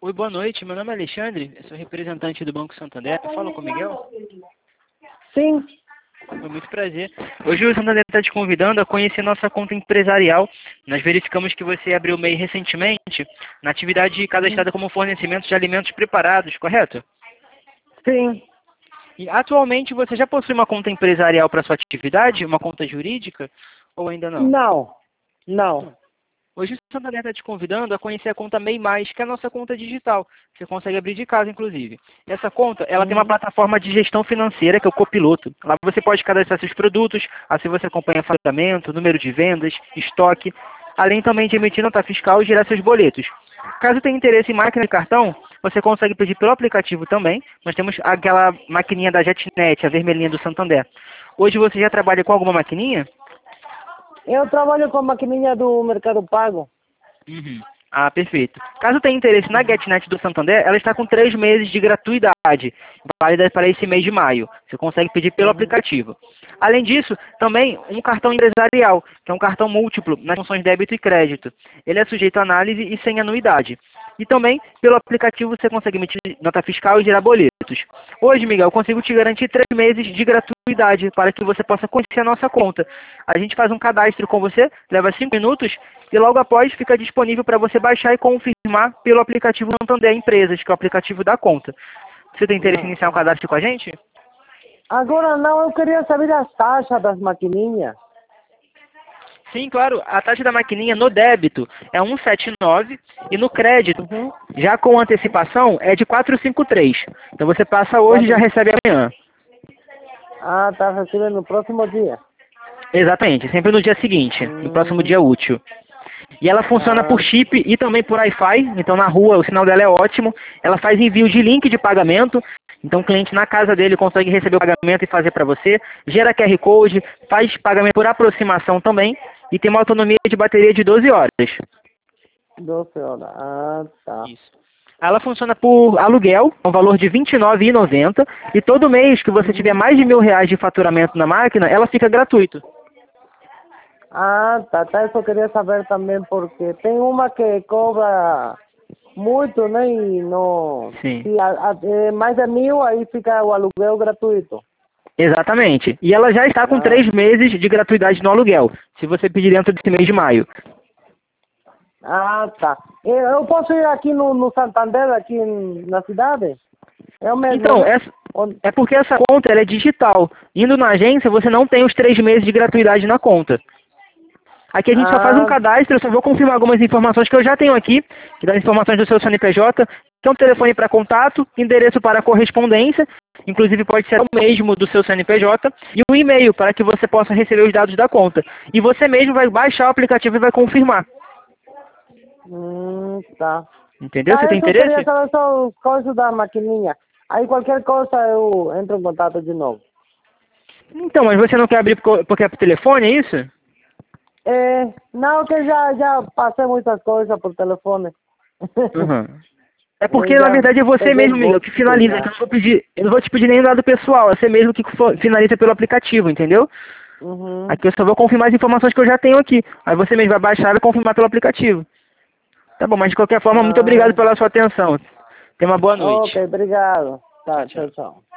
Oi, boa noite. Meu nome é Alexandre, eu sou representante do Banco Santander. Eu falo com o Miguel? Sim. Foi muito prazer. Hoje o Santander está te convidando a conhecer nossa conta empresarial. Nós verificamos que você abriu o MEI recentemente na atividade cadastrada como fornecimento de alimentos preparados, correto? Sim. E atualmente você já possui uma conta empresarial para sua atividade, uma conta jurídica, ou ainda não? Não. Não. Hoje o Santander está te convidando a conhecer a conta MEI+, que é a nossa conta digital. Você consegue abrir de casa, inclusive. Essa conta, ela tem uma plataforma de gestão financeira, que é o Copiloto. Lá você pode cadastrar seus produtos, assim você acompanha faturamento, número de vendas, estoque, além também de emitir nota fiscal e gerar seus boletos. Caso tenha interesse em máquina de cartão, você consegue pedir pelo aplicativo também. Nós temos aquela maquininha da JetNet, a vermelhinha do Santander. Hoje você já trabalha com alguma maquininha? Eu trabalho com a maquininha do Mercado Pago. Uhum. Ah, perfeito. Caso tenha interesse na GetNet do Santander, ela está com 3 meses de gratuidade, válida para esse mês de maio. Você consegue pedir pelo aplicativo. Além disso, também um cartão empresarial, que é um cartão múltiplo nas funções débito e crédito. Ele é sujeito a análise e sem anuidade. E também, pelo aplicativo, você consegue emitir nota fiscal e gerar boletos. Hoje, Miguel, eu consigo te garantir 3 meses de gratuidade para que você possa conhecer a nossa conta. A gente faz um cadastro com você, leva 5 minutos, e logo após fica disponível para você baixar e confirmar pelo aplicativo Santander Empresas, que é o aplicativo da conta. Você tem interesse em iniciar um cadastro com a gente? Agora não, eu queria saber as taxas das maquininhas. Sim, claro. A taxa da maquininha no débito é 1,79 e no crédito, já com antecipação, é de 4,53. Então você passa hoje e já recebe amanhã. Ah, tá recebendo no próximo dia. Exatamente, sempre no dia seguinte, no próximo dia útil. E ela funciona por chip e também por Wi-Fi, então na rua o sinal dela é ótimo. Ela faz envio de link de pagamento, então o cliente na casa dele consegue receber o pagamento e fazer para você. Gera QR Code, faz pagamento por aproximação também e tem uma autonomia de bateria de 12 horas. 12 horas. Ah, tá. Isso. Ela funciona por aluguel, com valor de R$ 29,90 e todo mês que você tiver mais de R$ 1.000 de faturamento na máquina, ela fica gratuito. Ah, tá. Eu só queria saber também porque tem uma que cobra muito, né? E não... Sim. Se mais de 1.000, aí fica o aluguel gratuito. Exatamente. E ela já está com 3 meses de gratuidade no aluguel, se você pedir dentro desse mês de maio. Ah, tá. Eu posso ir aqui no Santander, aqui na cidade? É o mesmo, Então, né? é porque essa conta ela é digital. Indo na agência, você não tem os 3 meses de gratuidade na conta. Aqui a gente só faz um cadastro, eu só vou confirmar algumas informações que eu já tenho aqui, que dá informações do seu CNPJ, que é um telefone para contato, endereço para correspondência, inclusive pode ser o mesmo do seu CNPJ, e um e-mail para que você possa receber os dados da conta. E você mesmo vai baixar o aplicativo e vai confirmar. Tá. Entendeu? Você tem Eu interesse? queria saber só as coisas da maquininha. Aí qualquer coisa eu entro em contato de novo. Então, mas você não quer abrir porque é por telefone, é isso? Não, que já passei muitas coisas por telefone. Uhum. É porque, na verdade, é você mesmo, Miguel, que finaliza. Que eu não vou te pedir nem dado pessoal, é você mesmo que finaliza pelo aplicativo, entendeu? Aqui eu só vou confirmar as informações que eu já tenho aqui. Aí você mesmo vai baixar e vai confirmar pelo aplicativo. Tá bom, mas de qualquer forma, muito obrigado pela sua atenção. Tenha uma boa noite. Ok, obrigado. Tá, Tchau, tchau. tchau.